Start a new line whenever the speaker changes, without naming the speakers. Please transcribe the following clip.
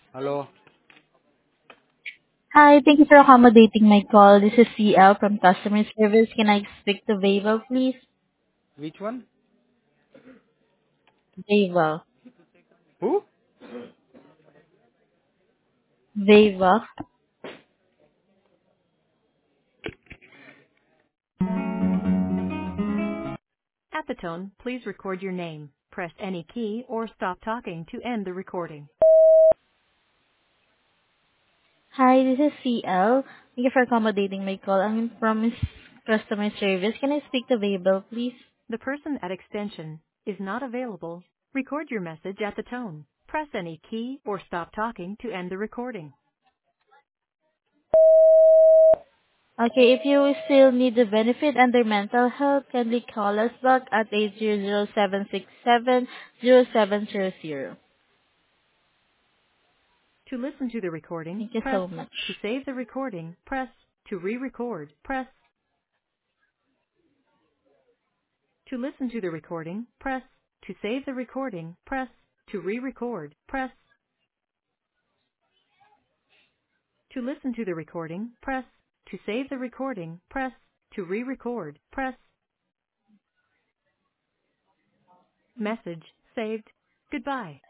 Hello.
Hi, thank you for accommodating my call. This is CL from customer service. Can I speak to Vavel, please?
Which one?
Vavel.
Who?
Vavel.
At the tone, please record your name. Press any key or stop talking to end the recording.
Hi, this is CL. Thank you for accommodating my call. I'm from customer service. Can I speak to Vavel, please?
The person at extension is not available. Record your message at the tone. Press any key or stop talking to end the recording.
Okay, if you still need the benefit under mental health, kindly call us back at 800-767-0700.
To listen to the recording,
Thank you
press.
so much.
To save the recording, press. To re-record, press. To listen to the recording, press. To save the recording, press. To re-record, press. To listen to the recording, press. To save the recording, press. To re-record, press. Message saved. Goodbye.